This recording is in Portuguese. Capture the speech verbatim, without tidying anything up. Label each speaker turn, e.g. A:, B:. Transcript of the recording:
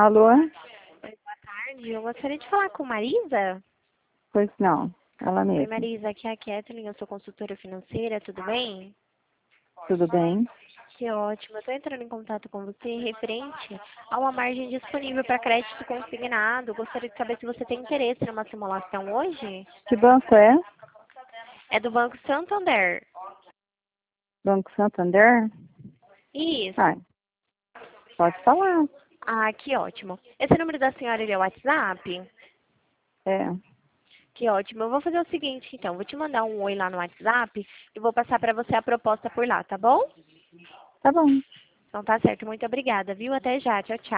A: Alô?
B: Oi, boa tarde. Eu gostaria de falar com Marisa.
A: Pois não, ela
B: Oi,
A: mesma.
B: Marisa, aqui é a Kathleen, eu sou consultora financeira, tudo bem?
A: Tudo bem?
B: Que ótimo. Eu estou entrando em contato com você referente a uma margem disponível para crédito consignado. Gostaria de saber se você tem interesse numa simulação hoje.
A: Que banco é?
B: É do Banco Santander.
A: Banco Santander?
B: Isso.
A: Ah, pode falar.
B: Ah, que ótimo. Esse número da senhora ele é o WhatsApp?
A: É,
B: Que ótimo. Eu vou fazer o seguinte, então. Vou te mandar um oi lá no WhatsApp e vou passar para você a proposta por lá, tá bom?
A: tá bom.
B: Então tá certo. Muito obrigada, viu? Até já. Tchau, tchau.